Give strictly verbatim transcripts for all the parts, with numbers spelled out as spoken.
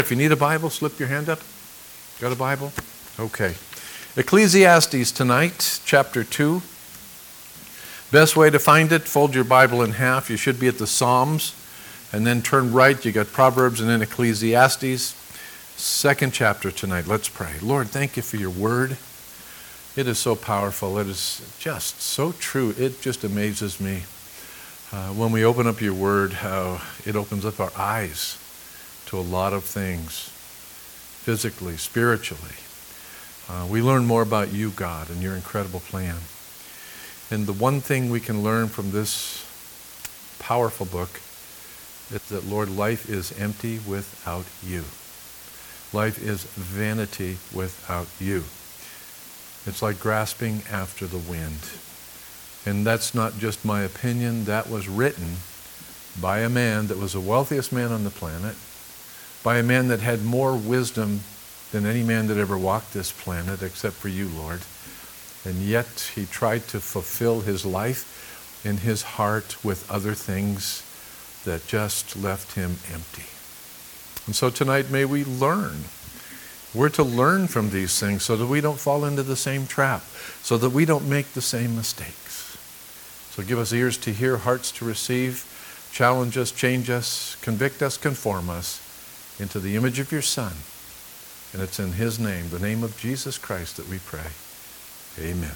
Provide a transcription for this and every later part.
If you need a Bible, slip your hand up. Got a Bible? Okay. Ecclesiastes tonight, chapter two. Best way to find it, fold your Bible in half. You should be at the Psalms. And then turn right. You got Proverbs and then Ecclesiastes. Second chapter tonight. Let's pray. Lord, thank you for your word. It is so powerful. It is just so true. It just amazes me. Uh, when we open up your word, how it opens up our eyes to a lot of things, physically, spiritually. Uh, we learn more about you, God, and your incredible plan. And the one thing we can learn from this powerful book is that, Lord, life is empty without you. Life is vanity without you. It's like grasping after the wind. And that's not just my opinion. That was written by a man that was the wealthiest man on the planet, by a man that had more wisdom than any man that ever walked this planet except for you, Lord. And yet he tried to fulfill his life in his heart with other things that just left him empty. And so tonight may we learn. We're to learn from these things so that we don't fall into the same trap, so that we don't make the same mistakes. So give us ears to hear, hearts to receive, challenge us, change us, convict us, conform us into the image of your Son. And it's in his name, the name of Jesus Christ, that we pray. Amen.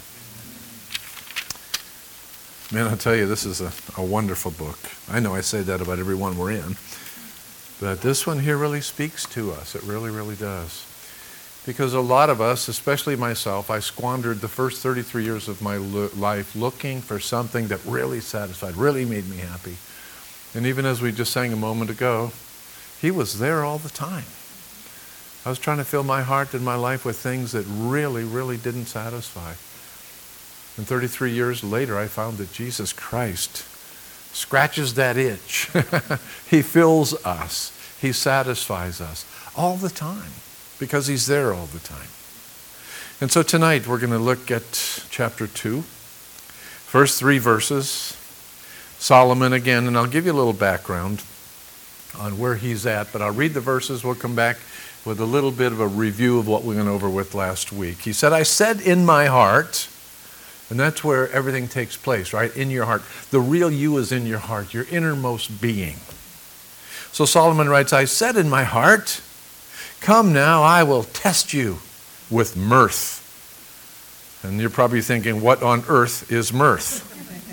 Man, I'll tell you, this is a, a wonderful book. I know I say that about every one we're in. But this one here really speaks to us. It really, really does. Because a lot of us, especially myself, I squandered the first thirty-three years of my lo- life looking for something that really satisfied, really made me happy. And even as we just sang a moment ago, he was there all the time. I was trying to fill my heart and my life with things that really, really didn't satisfy. And thirty-three years later, I found that Jesus Christ scratches that itch. He fills us. He satisfies us all the time because he's there all the time. And so tonight we're going to look at chapter two. First three verses. Solomon again, and I'll give you a little background on where he's at, but I'll read the verses. We'll come back with a little bit of a review of what we went over with last week. He said, I said in my heart, and that's where everything takes place, right? In your heart. The real you is in your heart, your innermost being. So Solomon writes, I said in my heart, come now, I will test you with mirth. And you're probably thinking, what on earth is mirth?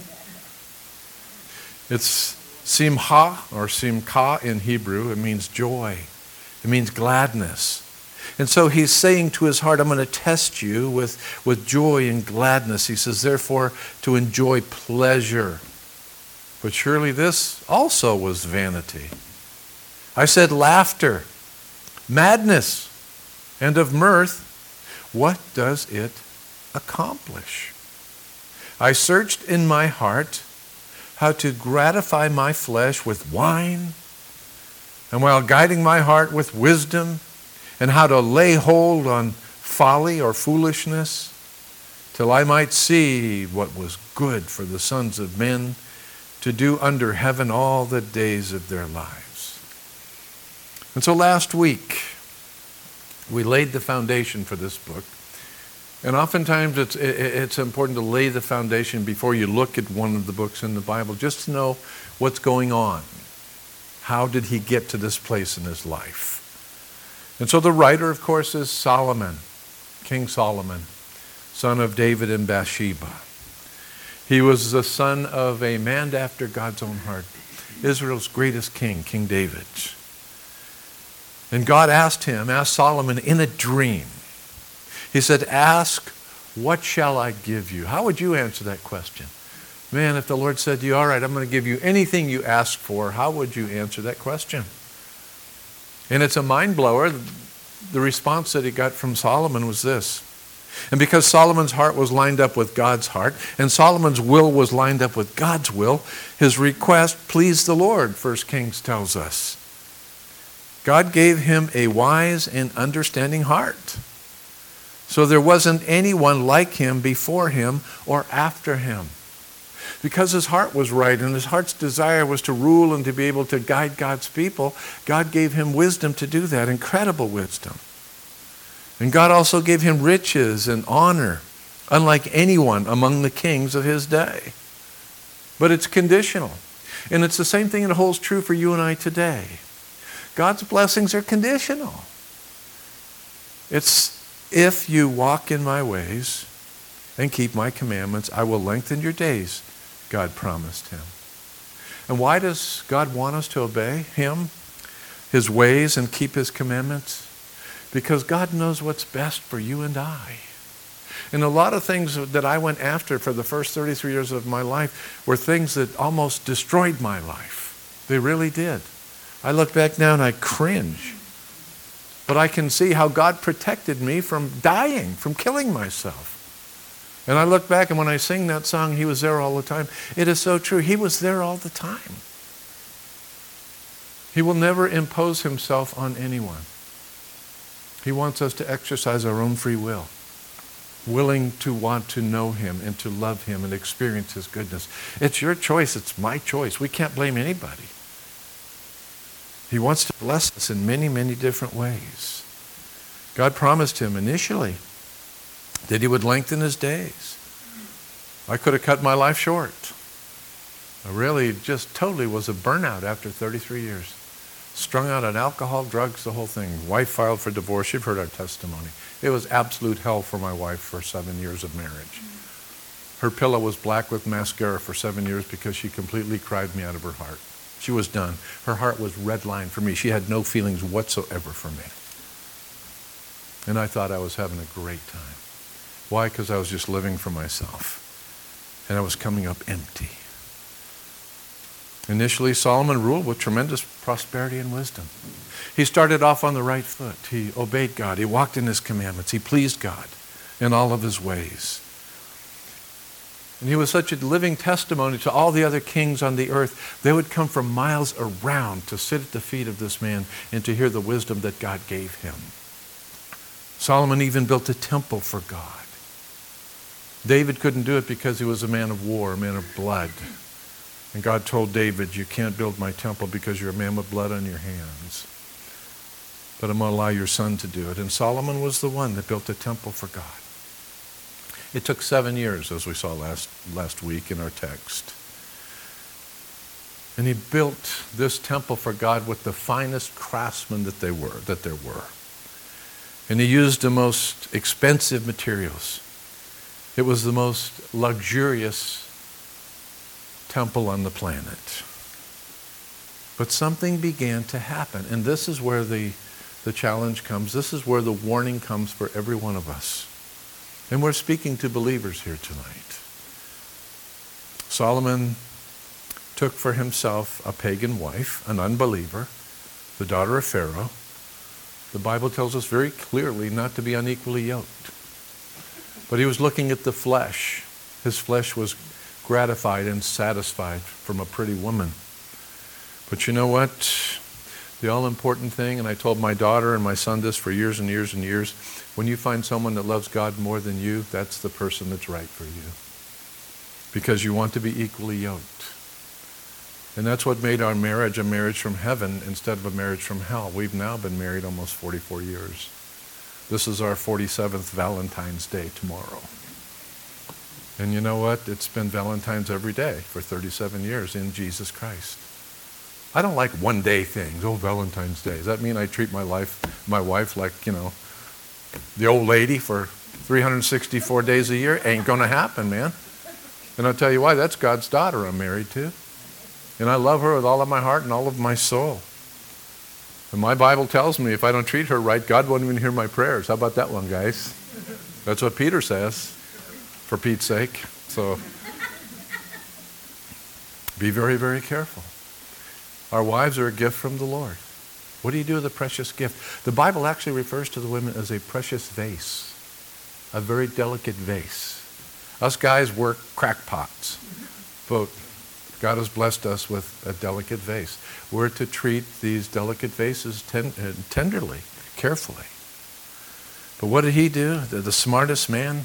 It's simha or simka in Hebrew. It means joy. It means gladness. And so he's saying to his heart, I'm going to test you with, with joy and gladness. He says, therefore, to enjoy pleasure. But surely this also was vanity. I said laughter, madness, and of mirth. What does it accomplish? I searched in my heart how to gratify my flesh with wine, and while guiding my heart with wisdom, and how to lay hold on folly or foolishness, till I might see what was good for the sons of men to do under heaven all the days of their lives. And so last week, we laid the foundation for this book. And oftentimes it's, it's important to lay the foundation before you look at one of the books in the Bible, just to know what's going on. How did he get to this place in his life? And so the writer, of course, is Solomon, King Solomon, son of David and Bathsheba. He was the son of a man after God's own heart, Israel's greatest king, King David. And God asked him, asked Solomon in a dream. He said, ask, what shall I give you? How would you answer that question? Man, if the Lord said to you, all right, I'm going to give you anything you ask for, how would you answer that question? And it's a mind blower. The response that he got from Solomon was this. And because Solomon's heart was lined up with God's heart, and Solomon's will was lined up with God's will, his request pleased the Lord, First Kings tells us. God gave him a wise and understanding heart. So there wasn't anyone like him before him or after him. Because his heart was right and his heart's desire was to rule and to be able to guide God's people, God gave him wisdom to do that, incredible wisdom. And God also gave him riches and honor, unlike anyone among the kings of his day. But it's conditional. And it's the same thing that holds true for you and I today. God's blessings are conditional. It's if you walk in my ways and keep my commandments, I will lengthen your days, God promised him. And why does God want us to obey him, his ways, and keep his commandments? Because God knows what's best for you and I. And a lot of things that I went after for the first thirty-three years of my life were things that almost destroyed my life. They really did. I look back now and I cringe. But I can see how God protected me from dying, from killing myself. And I look back and when I sing that song, he was there all the time. It is so true. He was there all the time. He will never impose himself on anyone. He wants us to exercise our own free will, willing to want to know him and to love him and experience his goodness. It's your choice. It's my choice. We can't blame anybody. He wants to bless us in many, many different ways. God promised him initially that he would lengthen his days. I could have cut my life short. I really just totally was a burnout after thirty-three years. Strung out on alcohol, drugs, the whole thing. Wife filed for divorce. You've heard our testimony. It was absolute hell for my wife for seven years of marriage. Her pillow was black with mascara for seven years because she completely cried me out of her heart. She was done. Her heart was redlined for me. She had no feelings whatsoever for me. And I thought I was having a great time. Why? Because I was just living for myself. And I was coming up empty. Initially, Solomon ruled with tremendous prosperity and wisdom. He started off on the right foot. He obeyed God. He walked in his commandments. He pleased God in all of his ways. And he was such a living testimony to all the other kings on the earth. They would come from miles around to sit at the feet of this man and to hear the wisdom that God gave him. Solomon even built a temple for God. David couldn't do it because he was a man of war, a man of blood. And God told David, you can't build my temple because you're a man with blood on your hands. But I'm going to allow your son to do it. And Solomon was the one that built a temple for God. It took seven years, as we saw last, last week in our text. And he built this temple for God with the finest craftsmen that they were, that there were. And he used the most expensive materials. It was the most luxurious temple on the planet. But something began to happen. And this is where the, the challenge comes. This is where the warning comes for every one of us. And we're speaking to believers here tonight. Solomon took for himself a pagan wife, an unbeliever, the daughter of Pharaoh. The Bible tells us very clearly not to be unequally yoked. But he was looking at the flesh. His flesh was gratified and satisfied from a pretty woman. But you know what? The all-important thing, and I told my daughter and my son this for years and years and years, when you find someone that loves God more than you, that's the person that's right for you. Because you want to be equally yoked. And that's what made our marriage a marriage from heaven instead of a marriage from hell. We've now been married almost forty-four years. This is our forty-seventh Valentine's Day tomorrow. And you know what? It's been Valentine's every day for thirty-seven years in Jesus Christ. I don't like one-day things. Oh, Valentine's Day. Does that mean I treat my life, my wife like, you know, the old lady for three hundred sixty-four days a year? Ain't going to happen, man. And I'll tell you why. That's God's daughter I'm married to. And I love her with all of my heart and all of my soul. And my Bible tells me if I don't treat her right, God won't even hear my prayers. How about that one, guys? That's what Peter says, for Pete's sake. So be very, very careful. Our wives are a gift from the Lord. What do you do with a precious gift? The Bible actually refers to the women as a precious vase, a very delicate vase. Us guys work crackpots, but God has blessed us with a delicate vase. We're to treat these delicate vases ten- uh, tenderly, carefully. But what did he do? The, the smartest man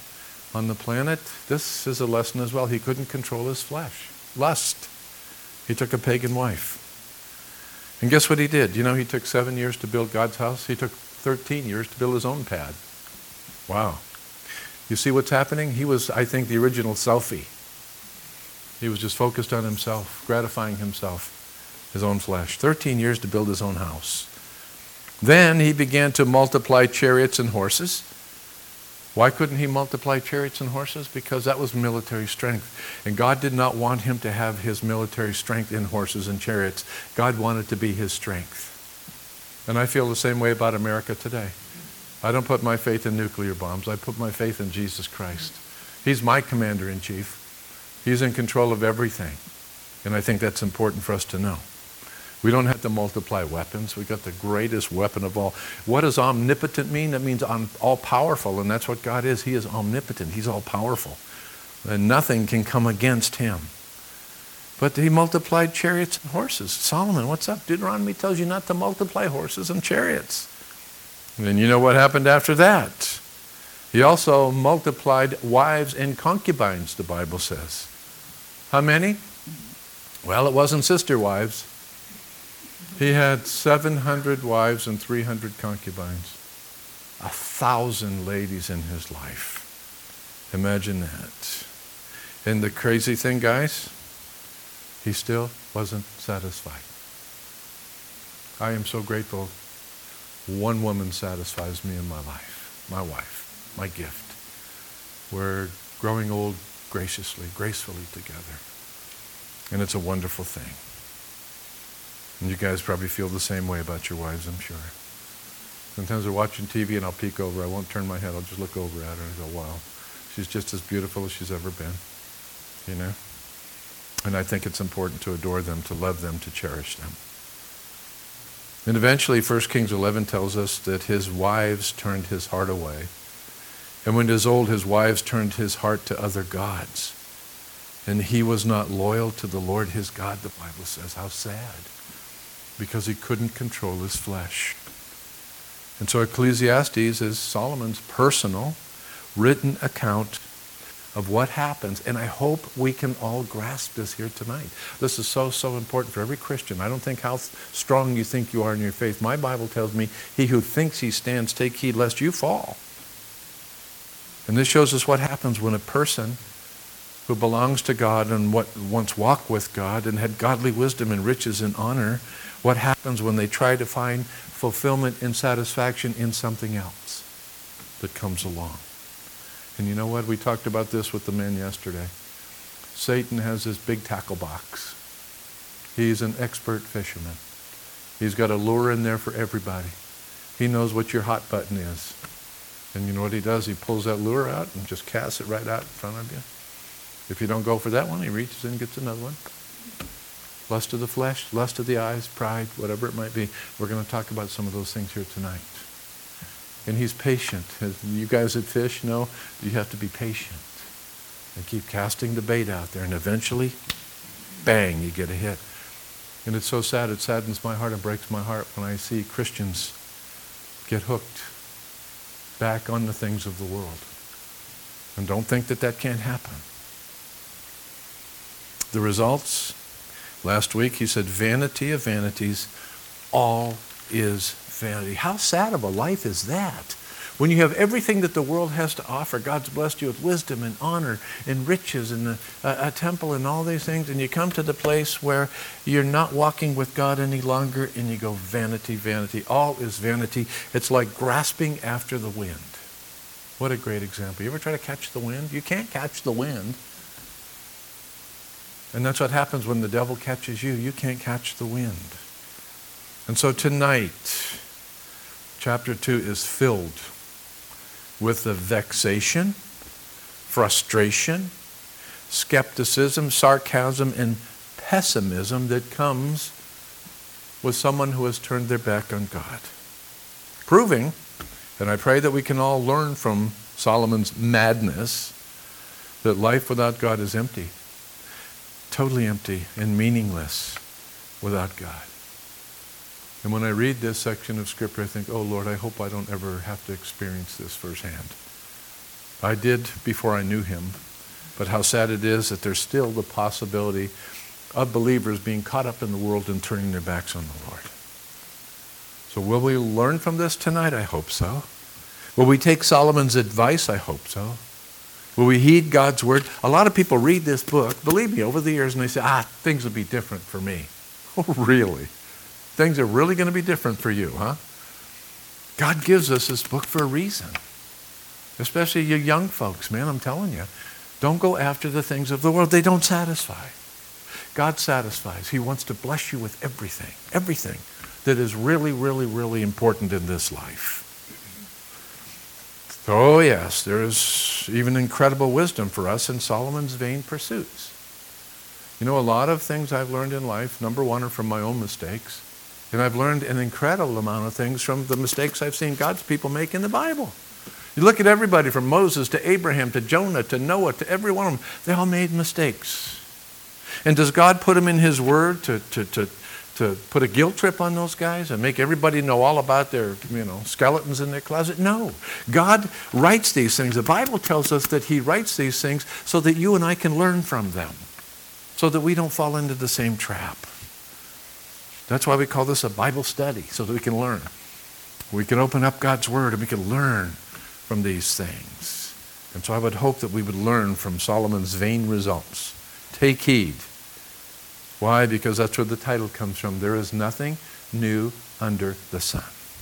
on the planet, this is a lesson as well. He couldn't control his flesh. Lust. He took a pagan wife. And guess what he did? You know, he took seven years to build God's house. He took thirteen years to build his own pad. Wow. You see what's happening? He was, I think, the original selfie. He was just focused on himself, gratifying himself, his own flesh. thirteen years to build his own house. Then he began to multiply chariots and horses. Why couldn't he multiply chariots and horses? Because that was military strength. And God did not want him to have his military strength in horses and chariots. God wanted to be his strength. And I feel the same way about America today. I don't put my faith in nuclear bombs. I put my faith in Jesus Christ. He's my commander-in-chief. He's in control of everything. And I think that's important for us to know. We don't have to multiply weapons. We've got the greatest weapon of all. What does omnipotent mean? That means all-powerful, and that's what God is. He is omnipotent. He's all-powerful. And nothing can come against him. But he multiplied chariots and horses. Solomon, what's up? Deuteronomy tells you not to multiply horses and chariots. And then you know what happened after that. He also multiplied wives and concubines, the Bible says. How many? Well, it wasn't sister wives. He had seven hundred wives and three hundred concubines. A thousand ladies in his life. Imagine that. And the crazy thing, guys, he still wasn't satisfied. I am so grateful. One woman satisfies me in my life. My wife. My gift. We're growing old graciously, gracefully together. And it's a wonderful thing. And you guys probably feel the same way about your wives, I'm sure. Sometimes we're watching T V and I'll peek over. I won't turn my head. I'll just look over at her and go, wow, she's just as beautiful as she's ever been. You know? And I think it's important to adore them, to love them, to cherish them. And eventually, First Kings eleven tells us that his wives turned his heart away. And when he was old, his wives turned his heart to other gods. And he was not loyal to the Lord his God, the Bible says. How sad. Because he couldn't control his flesh. And so Ecclesiastes is Solomon's personal, written account of what happens. And I hope we can all grasp this here tonight. This is so, so important for every Christian. I don't think how strong you think you are in your faith. My Bible tells me, he who thinks he stands, take heed lest you fall. And this shows us what happens when a person who belongs to God and what once walked with God and had godly wisdom and riches and honor, what happens when they try to find fulfillment and satisfaction in something else that comes along. And you know what? We talked about this with the men yesterday. Satan has this big tackle box. He's an expert fisherman. He's got a lure in there for everybody. He knows what your hot button is. And you know what he does? He pulls that lure out and just casts it right out in front of you. If you don't go for that one, he reaches in and gets another one. Lust of the flesh, lust of the eyes, pride, whatever it might be. We're going to talk about some of those things here tonight. And he's patient. As you guys that fish know, you have to be patient. And keep casting the bait out there. And eventually, bang, you get a hit. And it's so sad. It saddens my heart and breaks my heart when I see Christians get hooked back on the things of the world. And don't think that that can't happen. The results, last week he said, vanity of vanities, all is vanity. How sad of a life is that? When you have everything that the world has to offer, God's blessed you with wisdom and honor and riches and a, a, a temple and all these things, and you come to the place where you're not walking with God any longer and you go, vanity, vanity, all is vanity. It's like grasping after the wind. What a great example. You ever try to catch the wind? You can't catch the wind. And that's what happens when the devil catches you. You can't catch the wind. And so tonight, chapter two is filled with the vexation, frustration, skepticism, sarcasm, and pessimism that comes with someone who has turned their back on God. Proving, and I pray that we can all learn from Solomon's madness, that life without God is empty. Totally empty and meaningless without God. And when I read this section of Scripture, I think, oh Lord, I hope I don't ever have to experience this firsthand. I did before I knew him. But how sad it is that there's still the possibility of believers being caught up in the world and turning their backs on the Lord. So will we learn from this tonight? I hope so. Will we take Solomon's advice? I hope so. Will we heed God's word? A lot of people read this book, believe me, over the years, and they say, ah, things will be different for me. Oh, really? Things are really going to be different for you, huh? God gives us this book for a reason. Especially you young folks, man, I'm telling you. Don't go after the things of the world. They don't satisfy. God satisfies. He wants to bless you with everything, everything that is really, really, really important in this life. Oh, yes, there is even incredible wisdom for us in Solomon's vain pursuits. You know, a lot of things I've learned in life, number one, are from my own mistakes. And I've learned an incredible amount of things from the mistakes I've seen God's people make in the Bible. You look at everybody from Moses to Abraham to Jonah to Noah to every one of them. They all made mistakes. And does God put them in his word to, to, to, to put a guilt trip on those guys and make everybody know all about their, you know, skeletons in their closet? No. God writes these things. The Bible tells us that he writes these things so that you and I can learn from them, so that we don't fall into the same trap. That's why we call this a Bible study, so that we can learn. We can open up God's word and we can learn from these things. And so I would hope that we would learn from Solomon's vain results. Take heed. Why? Because that's where the title comes from. There is nothing new under the sun.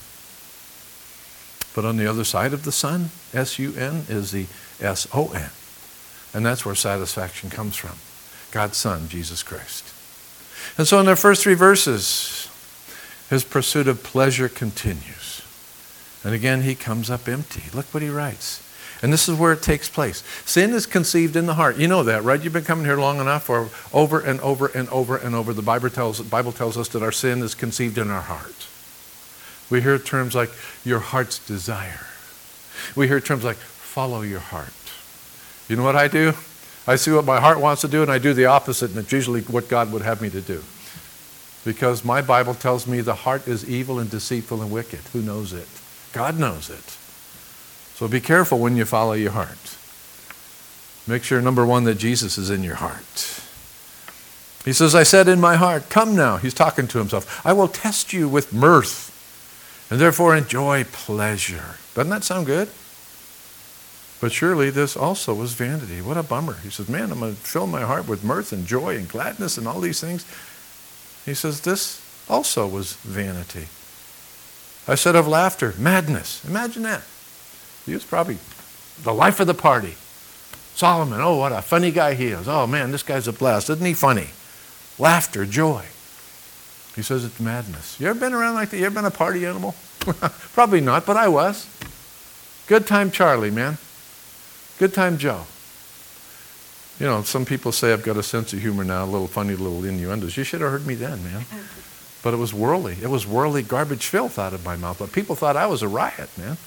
But on the other side of the sun, S U N, is the S O N. And that's where satisfaction comes from. God's Son, Jesus Christ. And so in the first three verses, his pursuit of pleasure continues. And again, he comes up empty. Look what he writes. And this is where it takes place. Sin is conceived in the heart. You know that, right? You've been coming here long enough for over and over and over and over. The Bible tells, the Bible tells us that our sin is conceived in our heart. We hear terms like your heart's desire. We hear terms like follow your heart. You know what I do? I see what my heart wants to do and I do the opposite, and it's usually what God would have me to do. Because my Bible tells me the heart is evil and deceitful and wicked. Who knows it? God knows it. So be careful when you follow your heart. Make sure, number one, that Jesus is in your heart. He says, I said in my heart, come now. He's talking to himself. I will test you with mirth and therefore enjoy pleasure. Doesn't that sound good? But surely this also was vanity. What a bummer. He says, man, I'm going to fill my heart with mirth and joy and gladness and all these things. He says, this also was vanity. I said of laughter, madness. Imagine that. He was probably the life of the party. Solomon, oh, what a funny guy he is. Oh, man, this guy's a blast. Isn't he funny? Laughter, joy. He says it's madness. You ever been around like that? You ever been a party animal? Probably not, but I was. Good time Charlie, man. Good time Joe. You know, some people say I've got a sense of humor now, a little funny little innuendos. You should have heard me then, man. But it was worldly. It was worldly garbage filth out of my mouth. But people thought I was a riot, man.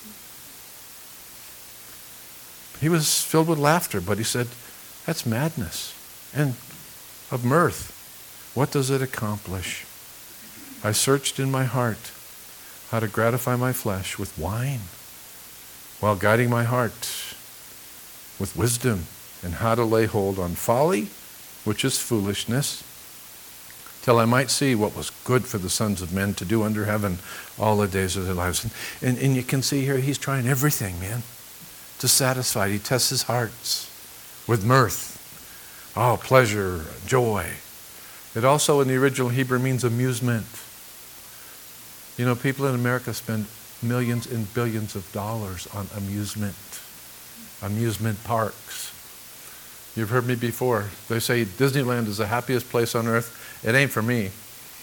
He was filled with laughter, but he said, that's madness. And of mirth, what does it accomplish? I searched in my heart how to gratify my flesh with wine, while guiding my heart with wisdom, and how to lay hold on folly, which is foolishness, till I might see what was good for the sons of men to do under heaven all the days of their lives. And, and, and you can see here, he's trying everything, man, to satisfy. He tests his hearts with mirth. Oh, pleasure, joy. It also in the original Hebrew means amusement. You know, people in America spend millions and billions of dollars on amusement. Amusement parks. You've heard me before. They say Disneyland is the happiest place on earth. It ain't for me.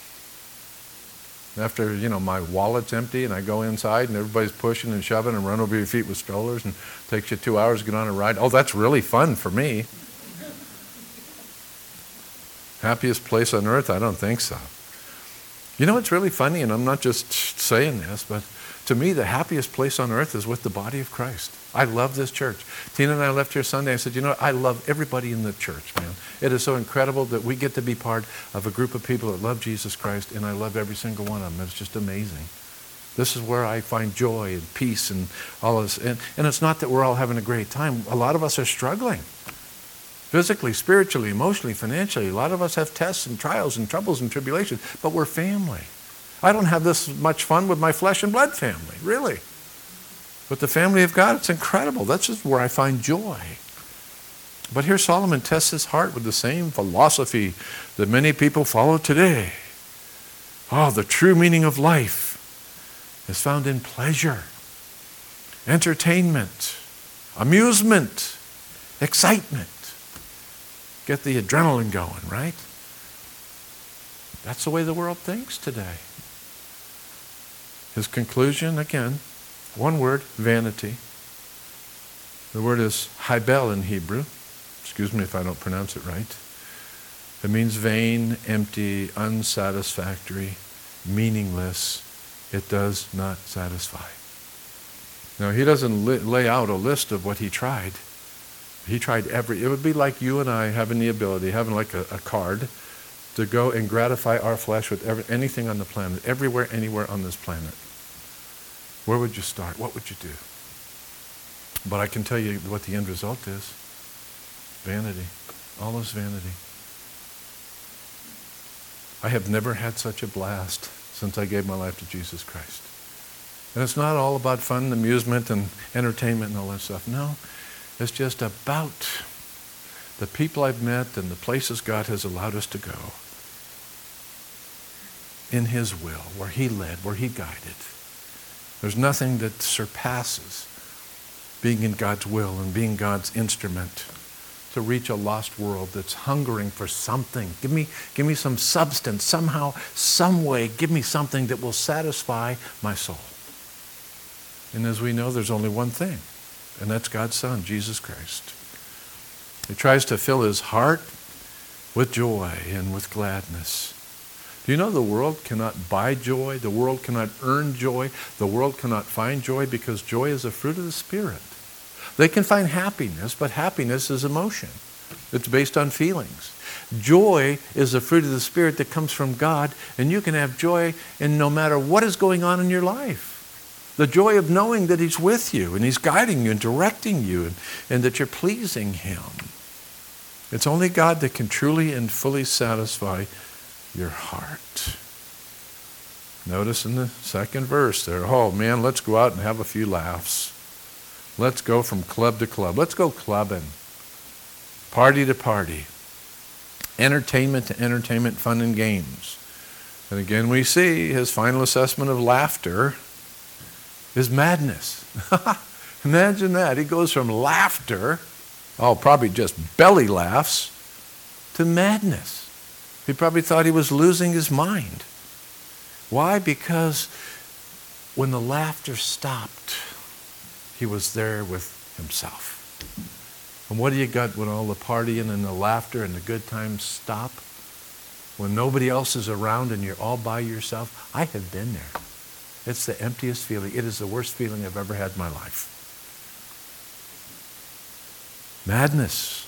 After, you know, my wallet's empty and I go inside and everybody's pushing and shoving and run over your feet with strollers and it takes you two hours to get on a ride. Oh, that's really fun for me. Happiest place on earth? I don't think so. You know what's really funny, and I'm not just saying this, but to me the happiest place on earth is with the body of Christ. I love this church. Tina and I left here Sunday. I said, you know what? I love everybody in the church, man. It is so incredible that we get to be part of a group of people that love Jesus Christ, and I love every single one of them. It's just amazing. This is where I find joy and peace and all this. And, and it's not that we're all having a great time. A lot of us are struggling. Physically, spiritually, emotionally, financially. A lot of us have tests and trials and troubles and tribulations. But we're family. I don't have this much fun with my flesh and blood family, really. But the family of God, it's incredible. That's just where I find joy. But here Solomon tests his heart with the same philosophy that many people follow today. Oh, the true meaning of life is found in pleasure, entertainment, amusement, excitement. Get the adrenaline going, right? That's the way the world thinks today. His conclusion, again, one word, vanity. The word is hybel in Hebrew. Excuse me if I don't pronounce it right. It means vain, empty, unsatisfactory, meaningless. It does not satisfy. Now, he doesn't li- lay out a list of what he tried. He tried every, it would be like you and I having the ability, having like a, a card to go and gratify our flesh with every, anything on the planet, everywhere, anywhere on this planet. Where would you start? What would you do? But I can tell you what the end result is. Vanity. All is vanity. I have never had such a blast since I gave my life to Jesus Christ. And it's not all about fun, amusement, and entertainment and all that stuff. No. It's just about the people I've met and the places God has allowed us to go in His will, where He led, where He guided. There's nothing that surpasses being in God's will and being God's instrument to reach a lost world that's hungering for something. Give me, give me some substance, somehow, some way, give me something that will satisfy my soul. And as we know, there's only one thing. And that's God's Son, Jesus Christ. He tries to fill his heart with joy and with gladness. Do you know the world cannot buy joy? The world cannot earn joy. The world cannot find joy because joy is a fruit of the Spirit. They can find happiness, but happiness is emotion. It's based on feelings. Joy is a fruit of the Spirit that comes from God, and you can have joy in no matter what is going on in your life. The joy of knowing that He's with you and He's guiding you and directing you and, and that you're pleasing Him. It's only God that can truly and fully satisfy your heart. Notice in the second verse there, oh man, let's go out and have a few laughs. Let's go from club to club. Let's go clubbing. Party to party. Entertainment to entertainment, fun and games. And again we see his final assessment of laughter is madness. Imagine that. He goes from laughter, oh, probably just belly laughs, to madness. He probably thought he was losing his mind. Why? Because when the laughter stopped, he was there with himself. And what do you got when all the partying and the laughter and the good times stop? When nobody else is around and you're all by yourself? I have been there. It's the emptiest feeling. It is the worst feeling I've ever had in my life. Madness.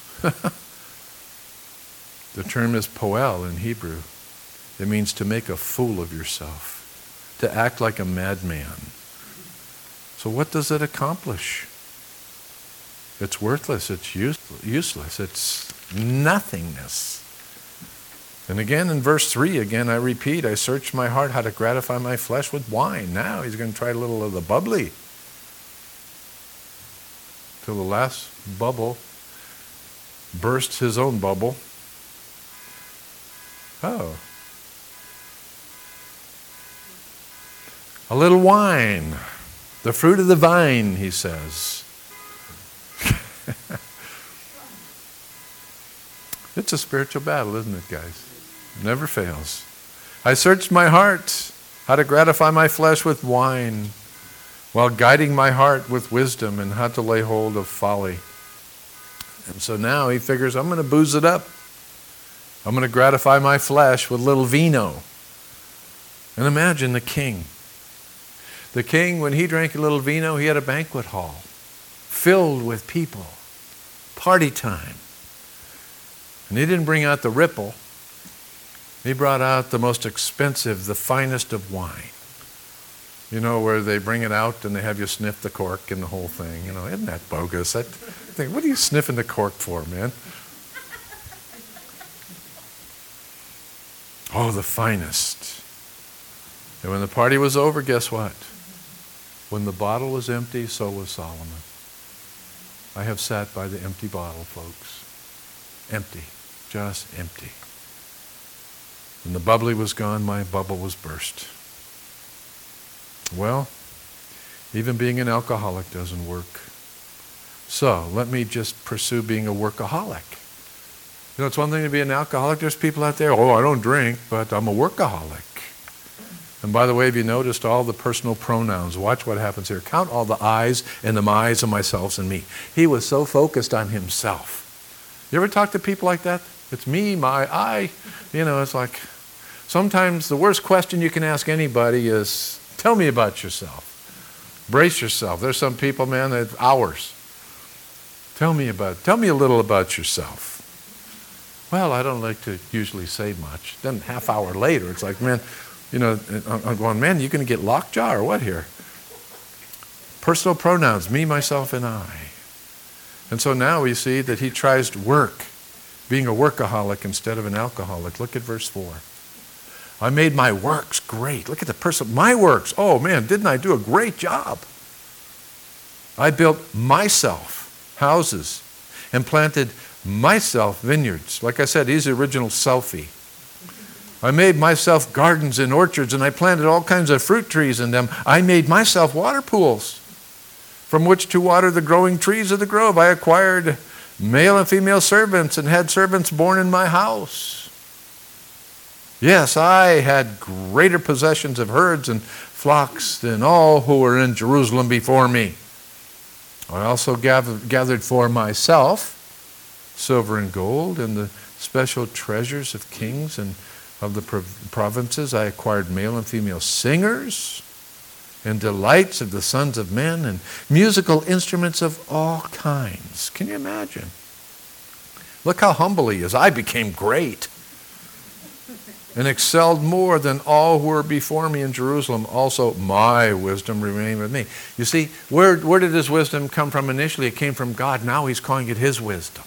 The term is poel in Hebrew. It means to make a fool of yourself, to act like a madman. So what does it accomplish? It's worthless. It's use- useless. It's nothingness. And again in verse three, again I repeat, I searched my heart how to gratify my flesh with wine. Now he's going to try a little of the bubbly. Till the last bubble bursts his own bubble. Oh. A little wine. The fruit of the vine, he says. It's a spiritual battle, isn't it, guys? Never fails. I searched my heart, how to gratify my flesh with wine, while guiding my heart with wisdom and how to lay hold of folly. And so now he figures, I'm going to booze it up. I'm going to gratify my flesh with a little vino. And imagine the king. The king, when he drank a little vino, he had a banquet hall filled with people. Party time. And he didn't bring out the Ripple. He brought out the most expensive, the finest of wine. You know, where they bring it out and they have you sniff the cork and the whole thing. You know, isn't that bogus? I think, what are you sniffing the cork for, man? Oh, the finest. And when the party was over, guess what? When the bottle was empty, so was Solomon. I have sat by the empty bottle, folks. Empty. Just empty. When the bubbly was gone, my bubble was burst. Well, even being an alcoholic doesn't work. So let me just pursue being a workaholic. You know, it's one thing to be an alcoholic. There's people out there, oh, I don't drink, but I'm a workaholic. And by the way, have you noticed all the personal pronouns? Watch what happens here. Count all the I's and the my's and myself's and me. He was so focused on himself. You ever talk to people like that? It's me, my, I. You know, it's like, sometimes the worst question you can ask anybody is, tell me about yourself. Brace yourself. There's some people, man, that hours. Tell me about, tell me a little about yourself. Well, I don't like to usually say much. Then a half hour later, it's like, man, you know, I'm going, man, you going to get lockjaw or what here? Personal pronouns, me, myself, and I. And so now we see that he tries to work, being a workaholic instead of an alcoholic. Look at verse four. I made my works great. Look at the person, my works. Oh man, didn't I do a great job? I built myself houses and planted myself vineyards. Like I said, he's the original selfie. I made myself gardens and orchards, and I planted all kinds of fruit trees in them. I made myself water pools from which to water the growing trees of the grove. I acquired male and female servants and had servants born in my house. Yes, I had greater possessions of herds and flocks than all who were in Jerusalem before me. I also gathered, gathered for myself silver and gold and the special treasures of kings and of the provinces. I acquired male and female singers and delights of the sons of men and musical instruments of all kinds. Can you imagine? Look how humble he is. I became great and excelled more than all who were before me in Jerusalem. Also, my wisdom remained with me. You see, where, where did his wisdom come from initially? It came from God. Now he's calling it his wisdom.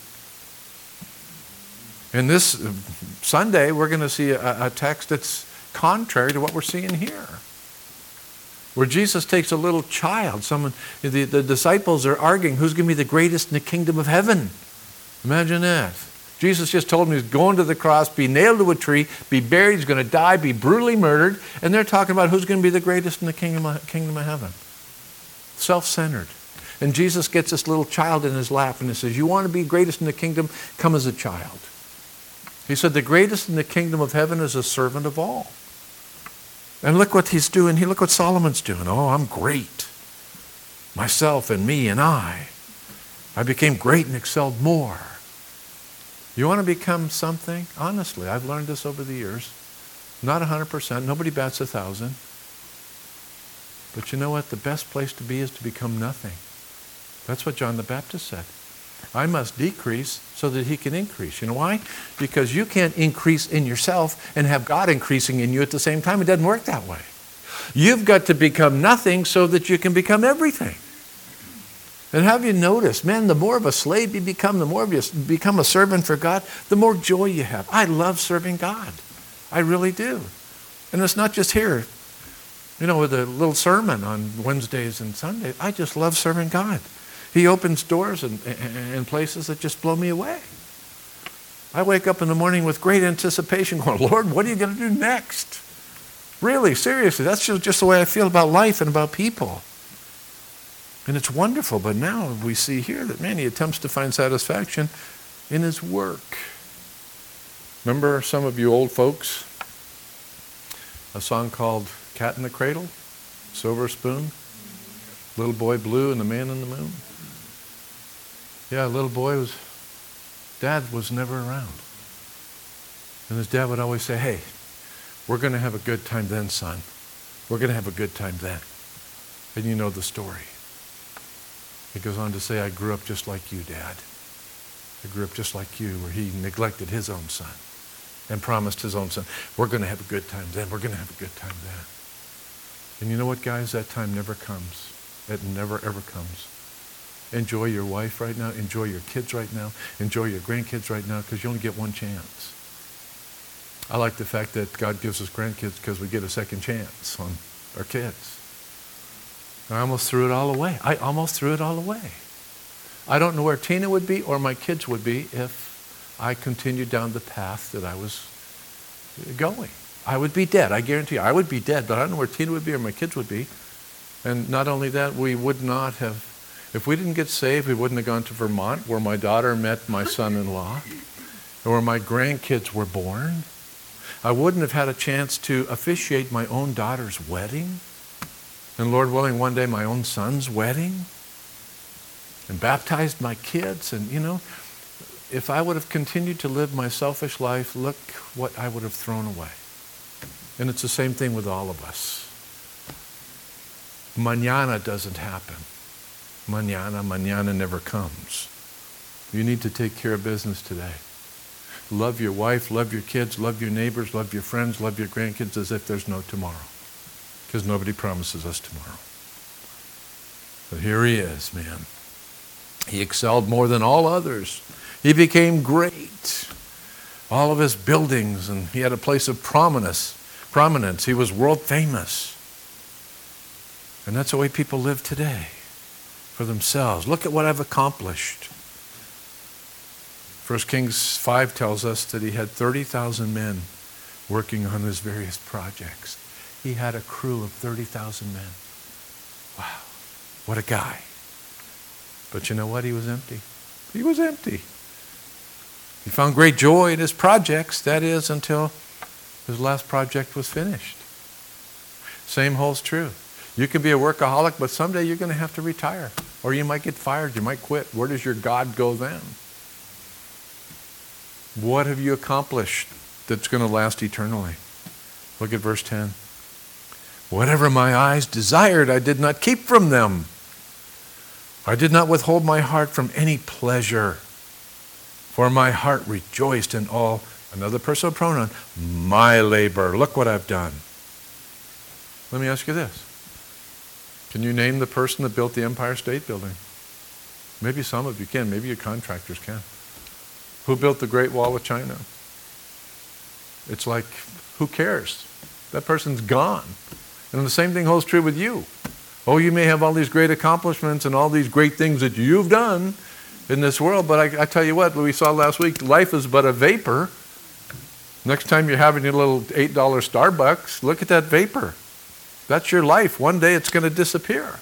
And this Sunday, we're going to see a, a text that's contrary to what we're seeing here. Where Jesus takes a little child. Someone, the, the disciples are arguing, who's going to be the greatest in the kingdom of heaven? Imagine that. Jesus just told him he's going to the cross, be nailed to a tree, be buried, he's going to die, be brutally murdered. And they're talking about who's going to be the greatest in the kingdom of, kingdom of heaven. Self-centered. And Jesus gets this little child in his lap and he says, you want to be greatest in the kingdom? Come as a child. He said, the greatest in the kingdom of heaven is a servant of all. And look what he's doing. He Look what Solomon's doing. Oh, I'm great. Myself and me and I. I became great and excelled more. You want to become something? Honestly, I've learned this over the years. Not one hundred percent. Nobody bats a thousand. But you know what? The best place to be is to become nothing. That's what John the Baptist said. I must decrease so that he can increase. You know why? Because you can't increase in yourself and have God increasing in you at the same time. It doesn't work that way. You've got to become nothing so that you can become everything. And have you noticed, man, the more of a slave you become, the more of you become a servant for God, the more joy you have. I love serving God. I really do. And it's not just here, you know, with a little sermon on Wednesdays and Sundays. I just love serving God. He opens doors and, and places that just blow me away. I wake up in the morning with great anticipation going, Lord, what are you going to do next? Really, seriously, that's just, just the way I feel about life and about people. And it's wonderful, but now we see here that, man, he attempts to find satisfaction in his work. Remember, some of you old folks, a song called Cat in the Cradle, Silver Spoon, Little Boy Blue and the Man in the Moon? Yeah, little boy was, dad was never around. And his dad would always say, hey, we're going to have a good time then, son. We're going to have a good time then. And you know the story. He goes on to say, I grew up just like you, Dad. I grew up just like you, where he neglected his own son and promised his own son, we're going to have a good time then. We're going to have a good time then. And you know what, guys? That time never comes. It never, ever comes. Enjoy your wife right now. Enjoy your kids right now. Enjoy your grandkids right now, because you only get one chance. I like the fact that God gives us grandkids because we get a second chance on our kids. I almost threw it all away. I almost threw it all away. I don't know where Tina would be or my kids would be if I continued down the path that I was going. I would be dead. I guarantee you, I would be dead, but I don't know where Tina would be or my kids would be. And not only that, we would not have, if we didn't get saved, we wouldn't have gone to Vermont, where my daughter met my son-in-law, or where my grandkids were born. I wouldn't have had a chance to officiate my own daughter's wedding, and Lord willing, one day my own son's wedding, and baptized my kids. And you know, if I would have continued to live my selfish life, look what I would have thrown away. And it's the same thing with all of us. Mañana doesn't happen. Mañana, mañana never comes. You need to take care of business today. Love your wife, love your kids, love your neighbors, love your friends, love your grandkids as if there's no tomorrow. Because nobody promises us tomorrow. But here he is, man. He excelled more than all others. He became great. All of his buildings, and he had a place of prominence. Prominence. He was world famous. And that's the way people live today, for themselves. Look at what I've accomplished. First Kings five tells us that he had thirty thousand men working on his various projects. He had a crew of thirty thousand men. Wow, what a guy. But you know what? He was empty. He was empty. He found great joy in his projects, that is, until his last project was finished. Same holds true. You can be a workaholic, but someday you're going to have to retire. Or you might get fired, you might quit. Where does your God go then? What have you accomplished that's going to last eternally? Look at verse ten. Whatever my eyes desired, I did not keep from them. I did not withhold my heart from any pleasure. For my heart rejoiced in all, another personal pronoun, my labor. Look what I've done. Let me ask you this. Can you name the person that built the Empire State Building? Maybe some of you can. Maybe your contractors can. Who built the Great Wall of China? It's like, who cares? That person's gone. And the same thing holds true with you. Oh, you may have all these great accomplishments and all these great things that you've done in this world, but I, I tell you what, we saw last week, life is but a vapor. Next time you're having your little eight dollar Starbucks, look at that vapor. That's your life. One day it's going to disappear.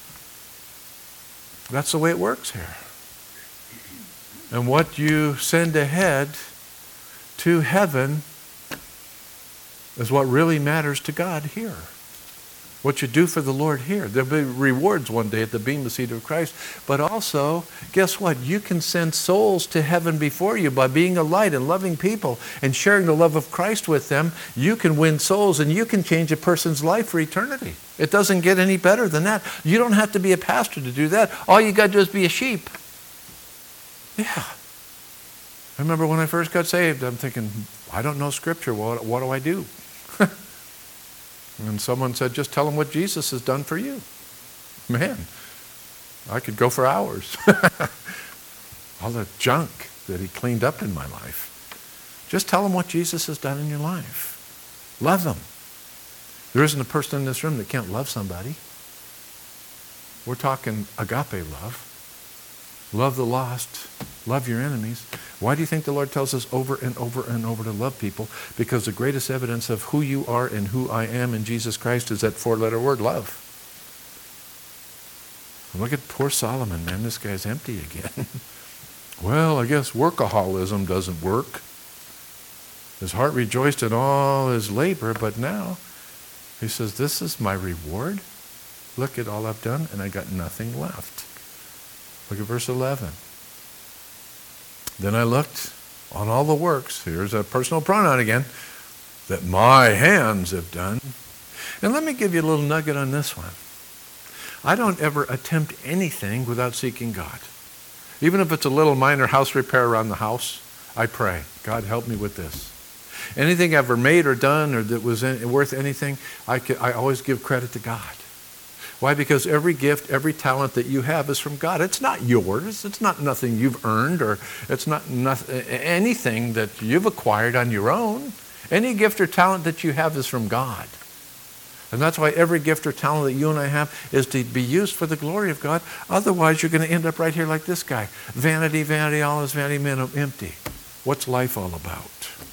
That's the way it works here. And what you send ahead to heaven is what really matters to God here. What you do for the Lord here. There'll be rewards one day at the Bema Seat of Christ. But also, guess what? You can send souls to heaven before you by being a light and loving people and sharing the love of Christ with them. You can win souls and you can change a person's life for eternity. It doesn't get any better than that. You don't have to be a pastor to do that. All you got to do is be a sheep. Yeah. I remember when I first got saved, I'm thinking, I don't know Scripture. What, what do I do? And someone said, just tell them what Jesus has done for you. Man, I could go for hours. All the junk that he cleaned up in my life. Just tell them what Jesus has done in your life. Love them. There isn't a person in this room that can't love somebody. We're talking agape love. Love the lost. Love your enemies. Why do you think the Lord tells us over and over and over to love people? Because the greatest evidence of who you are and who I am in Jesus Christ is that four-letter word, love. And look at poor Solomon, man. This guy's empty again. Well, I guess workaholism doesn't work. His heart rejoiced in all his labor, but now he says, this is my reward. Look at all I've done, and I got nothing left. Look at verse eleven. Then I looked on all the works, here's a personal pronoun again, that my hands have done. And let me give you a little nugget on this one. I don't ever attempt anything without seeking God. Even if it's a little minor house repair around the house, I pray, God help me with this. Anything I ever made or done or that was worth anything, I, could, I always give credit to God. Why? Because every gift, every talent that you have is from God. It's not yours. It's not nothing you've earned, or it's not nothing, anything that you've acquired on your own. Any gift or talent that you have is from God. And that's why every gift or talent that you and I have is to be used for the glory of God. Otherwise, you're going to end up right here like this guy. Vanity, vanity, all is vanity, men are empty. What's life all about?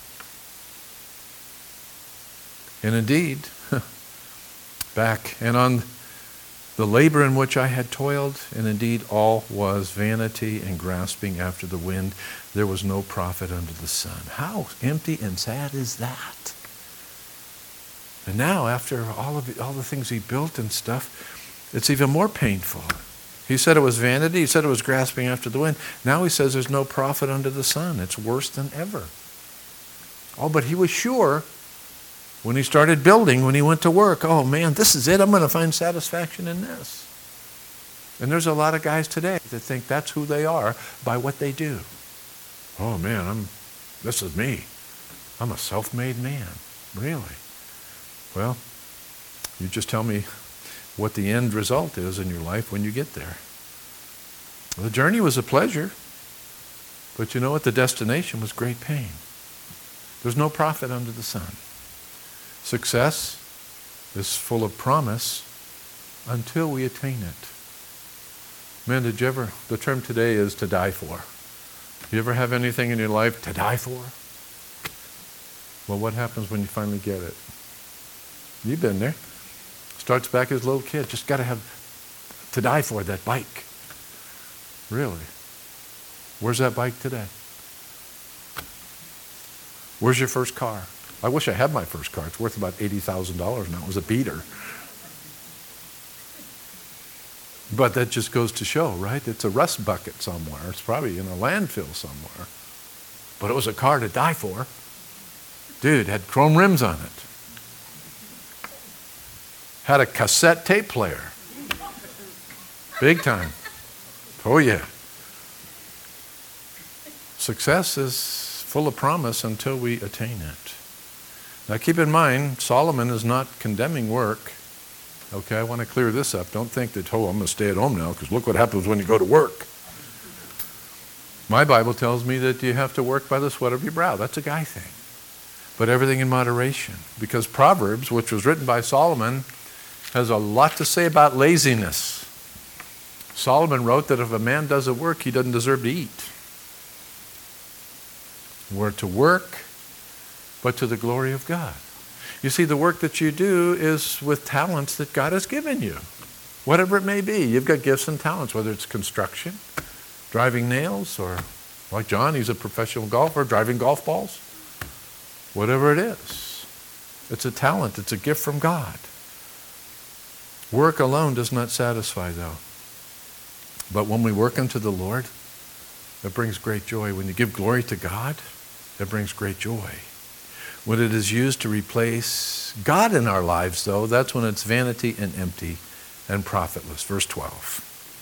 And indeed, back and on the labor in which I had toiled, and indeed all was vanity and grasping after the wind. There was no profit under the sun. How empty and sad is that? And now, after all of it, all the things he built and stuff, it's even more painful. He said it was vanity. He said it was grasping after the wind. Now he says there's no profit under the sun. It's worse than ever. Oh, but he was sure when he started building, when he went to work, oh man, this is it. I'm going to find satisfaction in this. And there's a lot of guys today that think that's who they are by what they do. Oh man, I'm. this is me. I'm a self-made man. Really? Well, you just tell me what the end result is in your life when you get there. The journey was a pleasure, but you know what? The destination was great pain. There's no profit under the sun. Success is full of promise until we attain it. Man, did you ever, the term today is to die for. You ever have anything in your life to die for? Well, what happens when you finally get it? You've been there. Starts back as a little kid. Just got to have to die for that bike. Really? Where's that bike today? Where's your first car? I wish I had my first car. It's worth about eighty thousand dollars now. It was a beater. But that just goes to show, right? It's a rust bucket somewhere. It's probably in a landfill somewhere. But it was a car to die for. Dude, had chrome rims on it. Had a cassette tape player. Big time. Oh yeah. Success is full of promise until we attain it. Now keep in mind, Solomon is not condemning work. Okay, I want to clear this up. Don't think that, oh, I'm going to stay at home now because look what happens when you go to work. My Bible tells me that you have to work by the sweat of your brow. That's a guy thing. But everything in moderation. Because Proverbs, which was written by Solomon, has a lot to say about laziness. Solomon wrote that if a man doesn't work, he doesn't deserve to eat. We're to work, but to the glory of God. You see, the work that you do is with talents that God has given you. Whatever it may be. You've got gifts and talents, whether it's construction, driving nails, or like John, he's a professional golfer, driving golf balls. Whatever it is. It's a talent. It's a gift from God. Work alone does not satisfy, though. But when we work unto the Lord, it brings great joy. When you give glory to God, it brings great joy. When it is used to replace God in our lives, though, that's when it's vanity and empty and profitless. Verse twelve.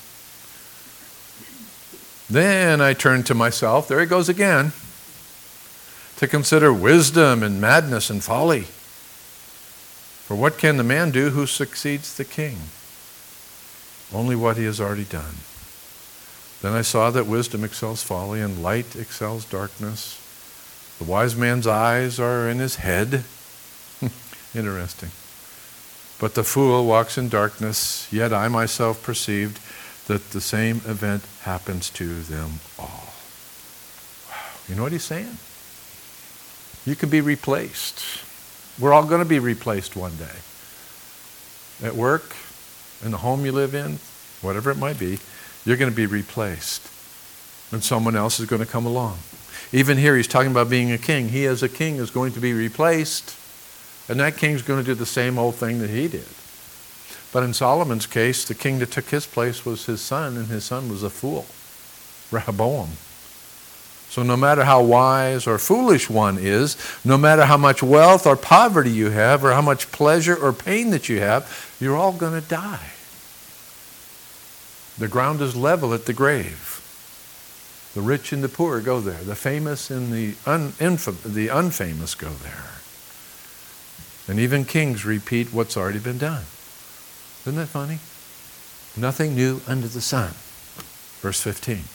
Then I turned to myself, there he goes again, to consider wisdom and madness and folly. For what can the man do who succeeds the king? Only what he has already done. Then I saw that wisdom excels folly and light excels darkness. The wise man's eyes are in his head. Interesting. But the fool walks in darkness, yet I myself perceived that the same event happens to them all. Wow. You know what he's saying? You can be replaced. We're all going to be replaced one day. At work, in the home you live in, whatever it might be, you're going to be replaced. And someone else is going to come along. Even here, he's talking about being a king. He, as a king, is going to be replaced. And that king's going to do the same old thing that he did. But in Solomon's case, the king that took his place was his son, and his son was a fool, Rehoboam. So no matter how wise or foolish one is, no matter how much wealth or poverty you have, or how much pleasure or pain that you have, you're all going to die. The ground is level at the grave. The rich and the poor go there. The famous and the, un, infam, the unfamous go there. And even kings repeat what's already been done. Isn't that funny? Nothing new under the sun. Verse fifteen.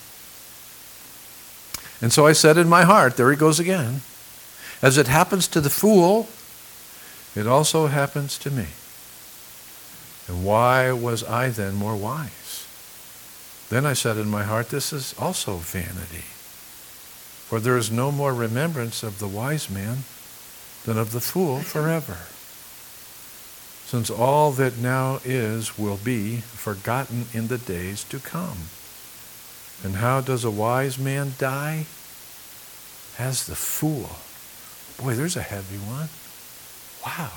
And so I said in my heart, there he goes again, as it happens to the fool, it also happens to me. And why was I then more wise? Then I said in my heart, this is also vanity. For there is no more remembrance of the wise man than of the fool forever. Since all that now is will be forgotten in the days to come. And how does a wise man die? As the fool. Boy, there's a heavy one. Wow.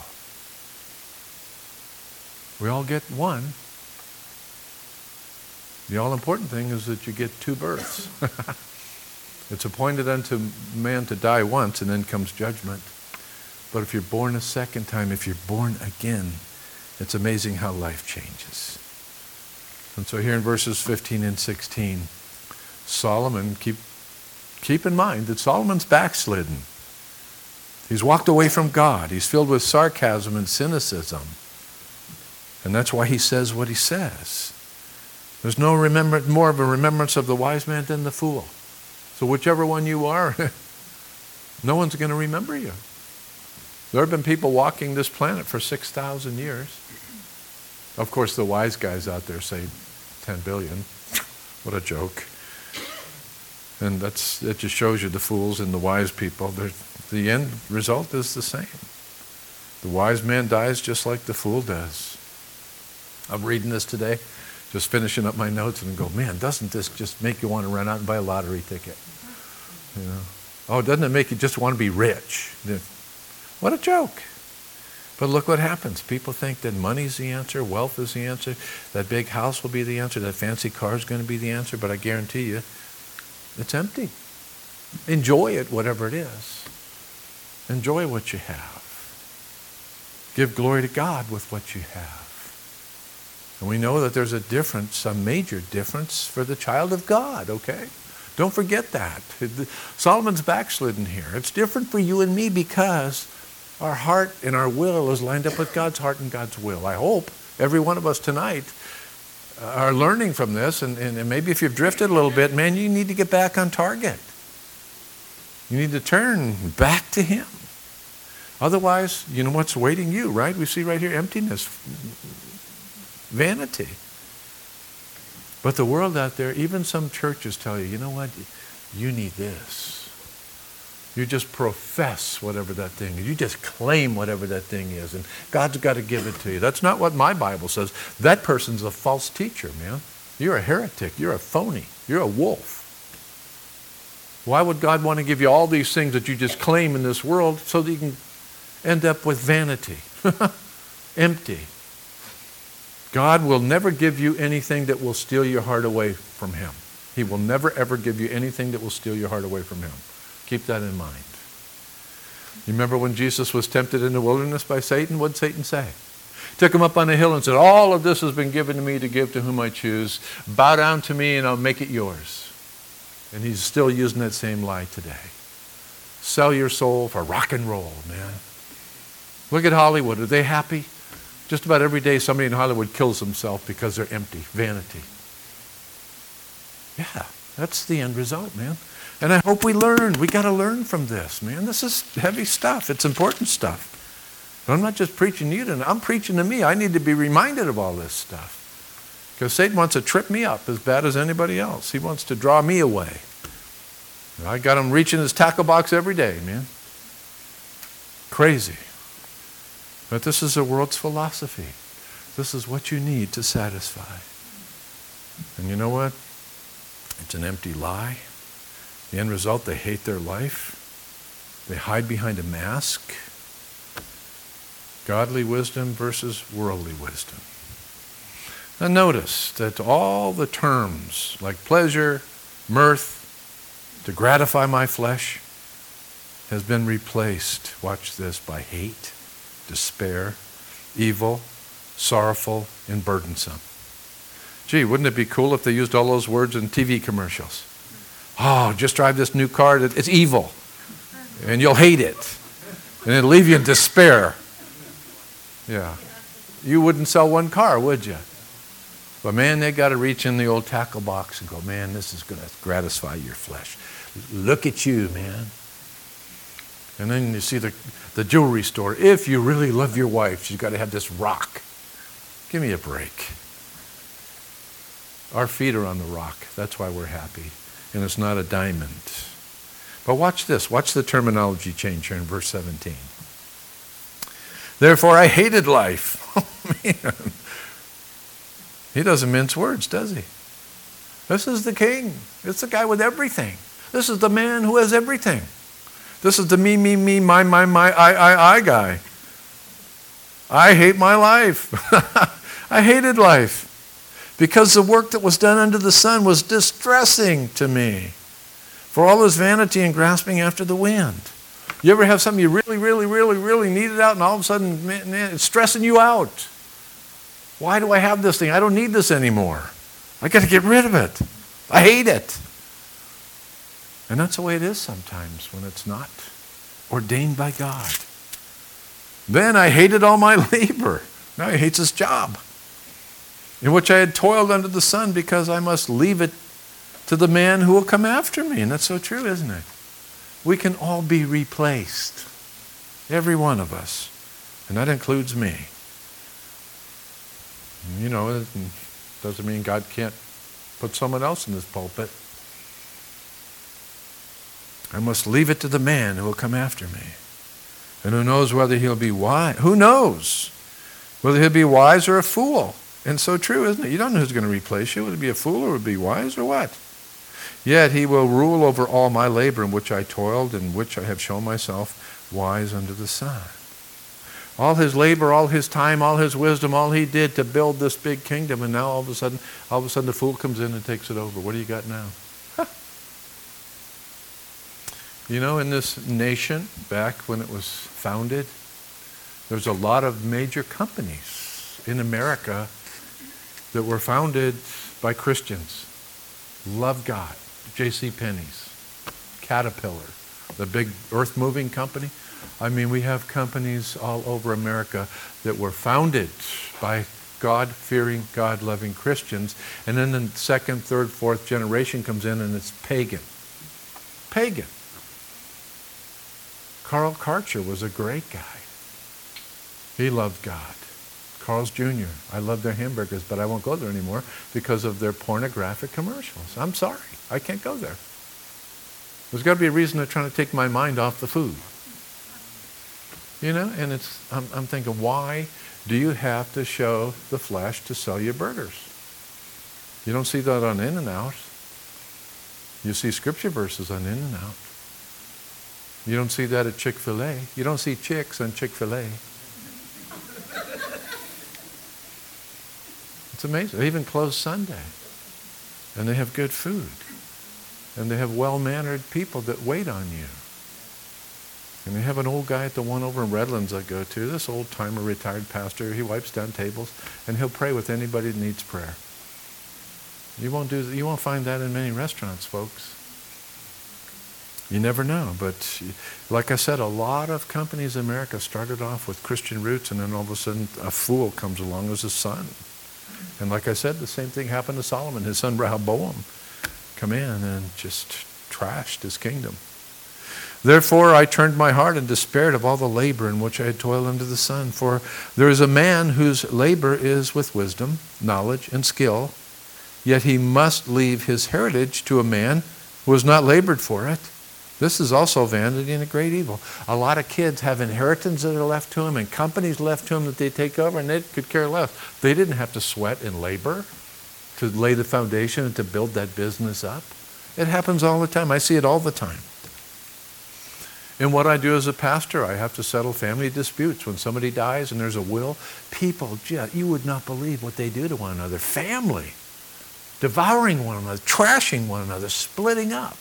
We all get one. The all-important thing is that you get two births. It's appointed unto man to die once, and then comes judgment. But if you're born a second time, if you're born again, it's amazing how life changes. And so here in verses fifteen and sixteen, Solomon, keep, keep in mind that Solomon's backslidden. He's walked away from God. He's filled with sarcasm and cynicism. And that's why he says what he says. There's no remembrance, more of a remembrance of the wise man than the fool. So whichever one you are, no one's going to remember you. There have been people walking this planet for six thousand years. Of course, the wise guys out there say ten billion. What a joke. And that's it just shows you the fools and the wise people. The end result is the same. The wise man dies just like the fool does. I'm reading this today, just finishing up my notes, and go, man, doesn't this just make you want to run out and buy a lottery ticket? You know? Oh, doesn't it make you just want to be rich? What a joke. But look what happens. People think that money's the answer, wealth is the answer, that big house will be the answer, that fancy car is going to be the answer, but I guarantee you, it's empty. Enjoy it, whatever it is. Enjoy what you have. Give glory to God with what you have. And we know that there's a difference, a major difference for the child of God, okay? Don't forget that. Solomon's backslidden here. It's different for you and me because our heart and our will is lined up with God's heart and God's will. I hope every one of us tonight are learning from this, and, and maybe if you've drifted a little bit, man, you need to get back on target. You need to turn back to Him. Otherwise, you know what's waiting you, right? We see right here, emptiness, vanity. But the world out there, even some churches tell you, you know what, you need this. You just profess whatever that thing is. You just claim whatever that thing is, and God's got to give it to you. That's not what my Bible says. That person's a false teacher, man. You're a heretic. You're a phony. You're a wolf. Why would God want to give you all these things that you just claim in this world so that you can end up with vanity? Empty. God will never give you anything that will steal your heart away from Him. He will never, ever give you anything that will steal your heart away from Him. Keep that in mind. You remember when Jesus was tempted in the wilderness by Satan? What did Satan say? Took him up on a hill and said, all of this has been given to me to give to whom I choose. Bow down to me and I'll make it yours. And he's still using that same lie today. Sell your soul for rock and roll, man. Look at Hollywood. Are they happy? Just about every day somebody in Hollywood kills himself because they're empty. Vanity. Yeah, that's the end result, man. And I hope we learn. We got to learn from this, man. This is heavy stuff. It's important stuff. But I'm not just preaching to you tonight. I'm preaching to me. I need to be reminded of all this stuff. Because Satan wants to trip me up as bad as anybody else. He wants to draw me away. And I got him reaching his tackle box every day, man. Crazy. But this is the world's philosophy. This is what you need to satisfy. And you know what? It's an empty lie. The end result, they hate their life. They hide behind a mask. Godly wisdom versus worldly wisdom. Now notice that all the terms like pleasure, mirth, to gratify my flesh, has been replaced, watch this, by hate, despair, evil, sorrowful, and burdensome. Gee, wouldn't it be cool if they used all those words in T V commercials? Oh, just drive this new car. It's evil. And you'll hate it. And it'll leave you in despair. Yeah. You wouldn't sell one car, would you? But man, they got to reach in the old tackle box and go, man, this is going to gratify your flesh. Look at you, man. And then you see the, the jewelry store. If you really love your wife, she's got to have this rock. Give me a break. Our feet are on the rock. That's why we're happy. And it's not a diamond. But watch this. Watch the terminology change here in verse seventeen. Therefore, I hated life. Oh, man. He doesn't mince words, does he? This is the king. It's the guy with everything. This is the man who has everything. This is the me, me, me, my, my, my, I, I, I guy. I hate my life. I hated life because the work that was done under the sun was distressing to me. For all his vanity and grasping after the wind. You ever have something you really, really, really, really needed out and all of a sudden, man, man, it's stressing you out. Why do I have this thing? I don't need this anymore. I got to get rid of it. I hate it. And that's the way it is sometimes when it's not ordained by God. Then I hated all my labor. Now he hates his job, in which I had toiled under the sun, because I must leave it to the man who will come after me. And that's so true, isn't it? We can all be replaced. Every one of us. And that includes me. You know, it doesn't mean God can't put someone else in this pulpit. I must leave it to the man who will come after me. And who knows whether he'll be wise? Who knows whether he'll be wise or a fool? And so true, isn't it? You don't know who's going to replace you. Would it be a fool or would it be wise or what? Yet he will rule over all my labor in which I toiled, in which I have shown myself wise under the sun. All his labor, all his time, all his wisdom, all he did to build this big kingdom, and now all of a sudden, all of a sudden the fool comes in and takes it over. What do you got now? Huh. You know, in this nation, back when it was founded, there's a lot of major companies in America that were founded by Christians. Love God. J C Penney's, Caterpillar, the big earth-moving company. I mean, we have companies all over America that were founded by God-fearing, God-loving Christians, and then the second, third, fourth generation comes in and it's pagan. Pagan. Carl Karcher was a great guy. He loved God. Carl's Junior I love their hamburgers, but I won't go there anymore because of their pornographic commercials. I'm sorry. I can't go there. There's got to be a reason they're trying to take my mind off the food. You know, and it's I'm, I'm thinking, why do you have to show the flesh to sell your burgers? You don't see that on In-N-Out. You see scripture verses on In-N-Out. You don't see that at Chick-fil-A. You don't see chicks on Chick-fil-A. It's amazing. They even close Sunday. And they have good food. And they have well-mannered people that wait on you. And they have an old guy at the one over in Redlands I go to, this old-timer retired pastor. He wipes down tables, and he'll pray with anybody that needs prayer. You won't do. You won't find that in many restaurants, folks. You never know. But like I said, a lot of companies in America started off with Christian roots, and then all of a sudden a fool comes along as his son. And like I said, the same thing happened to Solomon. His son Rehoboam come in and just trashed his kingdom. Therefore I turned my heart and despaired of all the labor in which I had toiled under the sun. For there is a man whose labor is with wisdom, knowledge, and skill, yet he must leave his heritage to a man who has not labored for it. This is also vanity and a great evil. A lot of kids have inheritance that are left to them and companies left to them that they take over, and they could care less. They didn't have to sweat and labor to lay the foundation and to build that business up. It happens all the time. I see it all the time. And what I do as a pastor, I have to settle family disputes. When somebody dies and there's a will, people, just, you would not believe what they do to one another. Family, devouring one another, trashing one another, splitting up.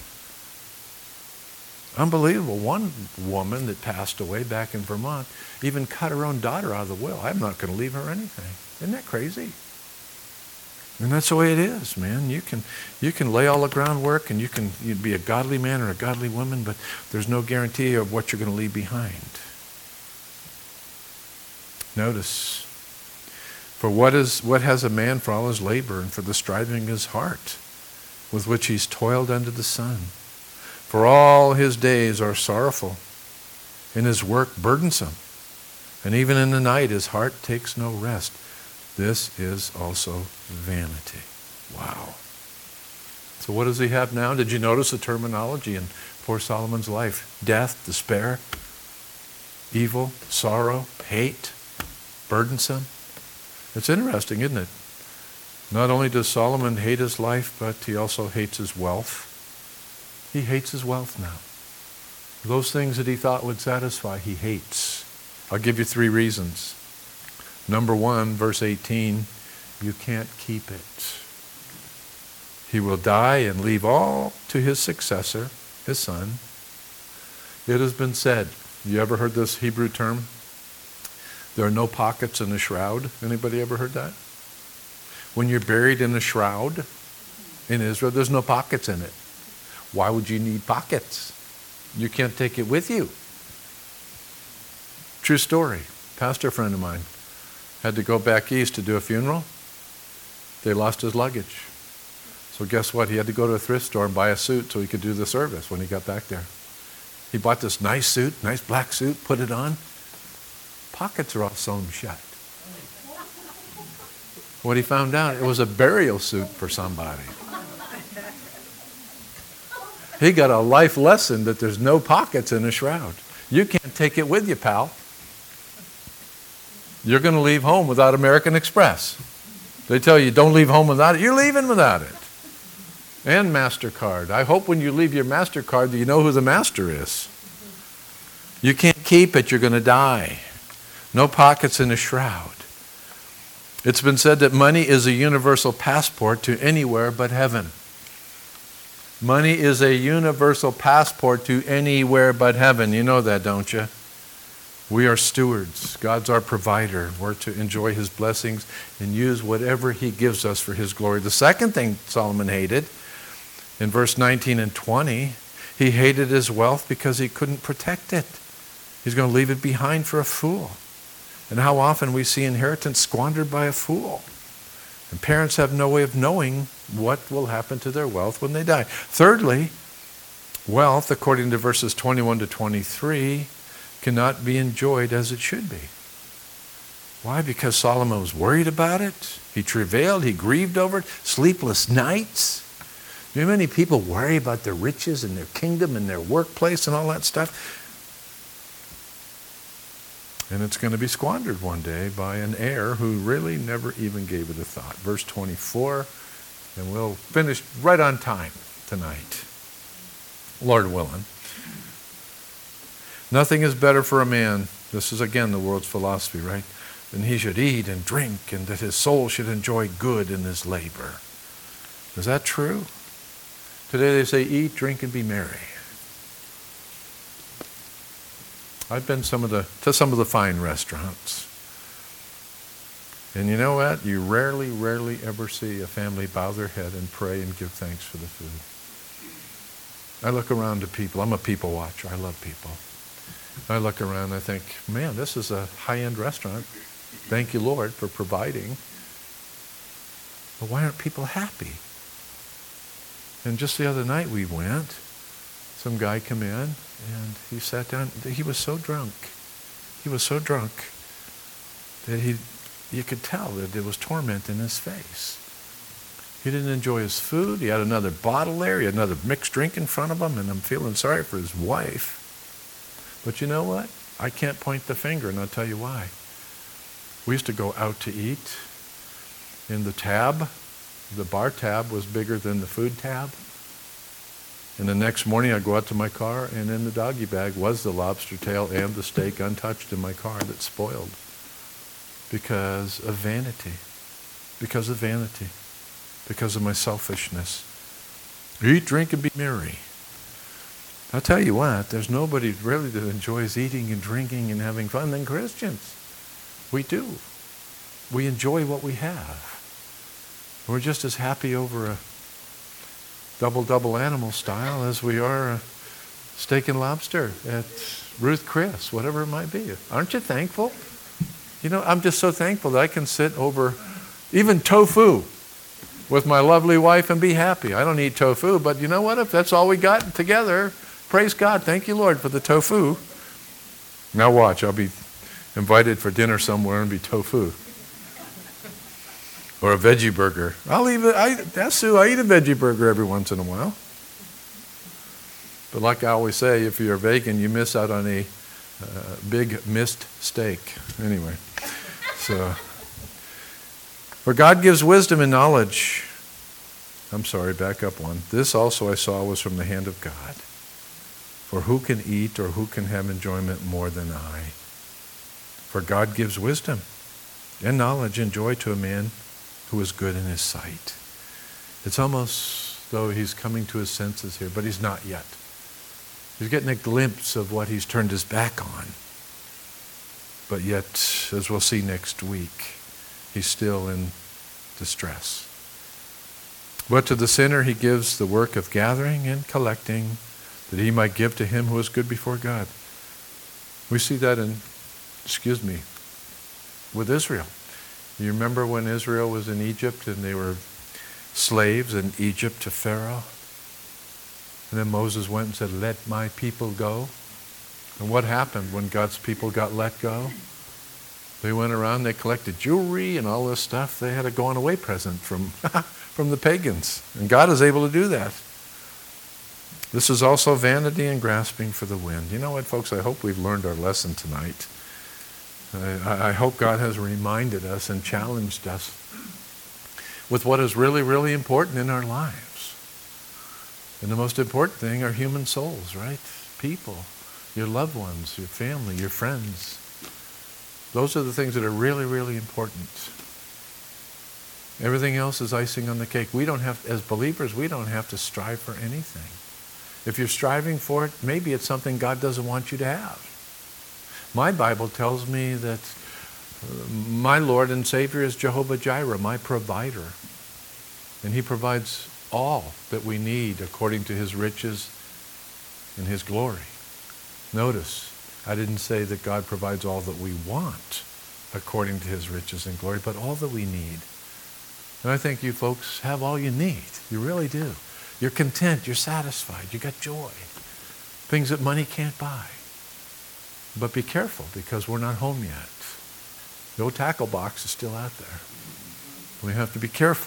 Unbelievable. One woman that passed away back in Vermont even cut her own daughter out of the will. I'm not going to leave her anything. Isn't that crazy? And that's the way it is, man. You can you can lay all the groundwork and you can you'd be a godly man or a godly woman, but there's no guarantee of what you're going to leave behind. Notice, for what is what has a man for all his labor and for the striving of his heart, with which he's toiled under the sun? For all his days are sorrowful, and his work burdensome, and even in the night his heart takes no rest. This is also vanity. Wow. So what does he have now? Did you notice the terminology in poor Solomon's life? Death, despair, evil, sorrow, hate, burdensome. It's interesting, isn't it? Not only does Solomon hate his life, but he also hates his wealth. He hates his wealth now. Those things that he thought would satisfy, he hates. I'll give you three reasons. Number one, verse eighteen, you can't keep it. He will die and leave all to his successor, his son. It has been said, you ever heard this Hebrew term? There are no pockets in a shroud. Anybody ever heard that? When you're buried in a shroud in Israel, there's no pockets in it. Why would you need pockets? You can't take it with you. True story. Pastor friend of mine had to go back east to do a funeral. They lost his luggage. So guess what? He had to go to a thrift store and buy a suit so he could do the service when he got back there. He bought this nice suit, nice black suit, put it on. Pockets are all sewn shut. What he found out, it was a burial suit for somebody. He got a life lesson that there's no pockets in a shroud. You can't take it with you, pal. You're going to leave home without American Express. They tell you, don't leave home without it. You're leaving without it. And MasterCard. I hope when you leave your MasterCard that you know who the master is. You can't keep it. You're going to die. No pockets in a shroud. It's been said that money is a universal passport to anywhere but heaven. Money is a universal passport to anywhere but heaven. You know that, don't you? We are stewards. God's our provider. We're to enjoy his blessings and use whatever he gives us for his glory. The second thing Solomon hated, in verse nineteen and twenty, he hated his wealth because he couldn't protect it. He's going to leave it behind for a fool. And how often we see inheritance squandered by a fool. And parents have no way of knowing what will happen to their wealth when they die. Thirdly, wealth, according to verses twenty-one to twenty-three, cannot be enjoyed as it should be. Why? Because Solomon was worried about it. He travailed. He grieved over it. Sleepless nights. You know how many people worry about their riches and their kingdom and their workplace and all that stuff? And it's going to be squandered one day by an heir who really never even gave it a thought. Verse twenty-four, and we'll finish right on time tonight, Lord willing. Nothing is better for a man, this is again the world's philosophy, right, than he should eat and drink and that his soul should enjoy good in his labor. Is that true? Today they say eat, drink, and be merry. I've been some of the, to some of the fine restaurants. And you know what? You rarely, rarely ever see a family bow their head and pray and give thanks for the food. I look around to people. I'm a people watcher. I love people. I look around and I think, man, this is a high-end restaurant. Thank you, Lord, for providing. But why aren't people happy? And just the other night we went. Some guy come in and he sat down. He was so drunk. He was so drunk that he, you could tell that there was torment in his face. He didn't enjoy his food. He had another bottle there. He had another mixed drink in front of him, and I'm feeling sorry for his wife. But you know what? I can't point the finger, and I'll tell you why. We used to go out to eat, and the tab, the bar tab was bigger than the food tab. And the next morning I'd go out to my car, and in the doggy bag was the lobster tail and the steak untouched in my car that spoiled because of vanity, because of vanity, because of my selfishness. Eat, drink, and be merry. I'll tell you what, there's nobody really that enjoys eating and drinking and having fun than Christians. We do. We enjoy what we have. We're just as happy over a double-double animal style as we are a steak and lobster at Ruth Chris, whatever it might be. Aren't you thankful? You know, I'm just so thankful that I can sit over even tofu with my lovely wife and be happy. I don't eat tofu, but you know what? If that's all we got together, praise God. Thank you, Lord, for the tofu. Now watch, I'll be invited for dinner somewhere and be tofu. Or a veggie burger. I'll eat it. I, that's who I eat a veggie burger every once in a while. But like I always say, if you're a vegan, you miss out on a uh, big missed steak. Anyway, so where God gives wisdom and knowledge. I'm sorry, back up one. This also I saw was from the hand of God. For who can eat or who can have enjoyment more than I? For God gives wisdom and knowledge and joy to a man who is good in his sight. It's almost though he's coming to his senses here, but he's not yet. He's getting a glimpse of what he's turned his back on. But yet, as we'll see next week, he's still in distress. But to the sinner he gives the work of gathering and collecting, that he might give to him who is good before God. We see that in, excuse me, with Israel. You remember when Israel was in Egypt and they were slaves in Egypt to Pharaoh? And then Moses went and said, let my people go. And what happened when God's people got let go? They went around, they collected jewelry and all this stuff. They had a going away present from, from the pagans. And God is able to do that. This is also vanity and grasping for the wind. You know what, folks? I hope we've learned our lesson tonight. I, I hope God has reminded us and challenged us with what is really, really important in our lives. And the most important thing are human souls, right? People, your loved ones, your family, your friends. Those are the things that are really, really important. Everything else is icing on the cake. We don't have, as believers, we don't have to strive for anything. If you're striving for it, maybe it's something God doesn't want you to have. My Bible tells me that my Lord and Savior is Jehovah Jireh, my provider. And he provides all that we need according to his riches and his glory. Notice, I didn't say that God provides all that we want according to his riches and glory, but all that we need. And I think you folks have all you need. You really do. You're content. You're satisfied. You got joy. Things that money can't buy. But be careful, because we're not home yet. The old tackle box is still out there. We have to be careful,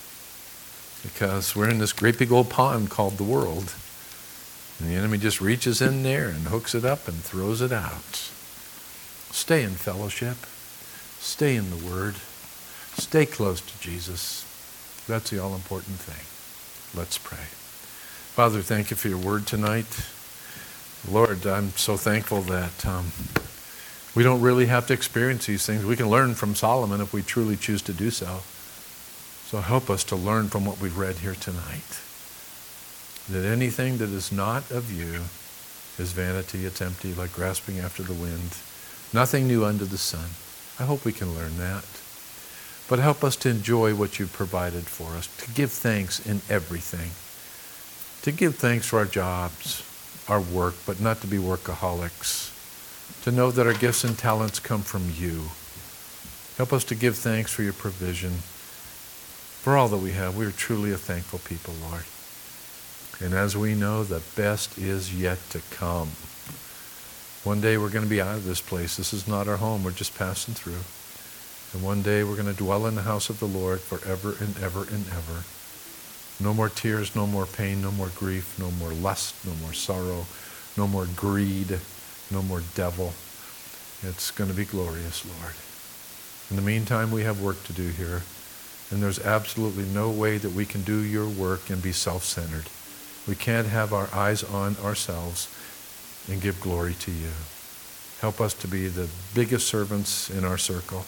because we're in this great big old pond called the world. And the enemy just reaches in there and hooks it up and throws it out. Stay in fellowship. Stay in the Word. Stay close to Jesus. That's the all-important thing. Let's pray. Father, thank you for your Word tonight. Lord, I'm so thankful that um, we don't really have to experience these things. We can learn from Solomon if we truly choose to do so. So help us to learn from what we've read here tonight. That anything that is not of you is vanity, it's empty, like grasping after the wind. Nothing new under the sun. I hope we can learn that. But help us to enjoy what you've provided for us, to give thanks in everything. To give thanks for our jobs, our work, but not to be workaholics. To know that our gifts and talents come from you. Help us to give thanks for your provision. For all that we have, we are truly a thankful people, Lord. And as we know, the best is yet to come. One day we're going to be out of this place. This is not our home. We're just passing through. And one day we're going to dwell in the house of the Lord forever and ever and ever. No more tears, no more pain, no more grief, no more lust, no more sorrow, no more greed, no more devil. It's going to be glorious, Lord. In the meantime, we have work to do here. And there's absolutely no way that we can do your work and be self-centered. We can't have our eyes on ourselves and give glory to you. Help us to be the biggest servants in our circle.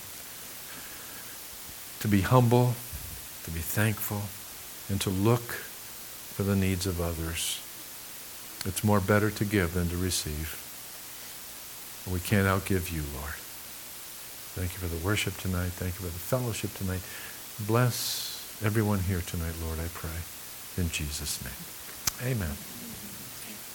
To be humble, to be thankful, and to look for the needs of others. It's more better to give than to receive. We can't outgive you, Lord. Thank you for the worship tonight. Thank you for the fellowship tonight. Bless Everyone here tonight, Lord, I pray. In Jesus' name. Amen.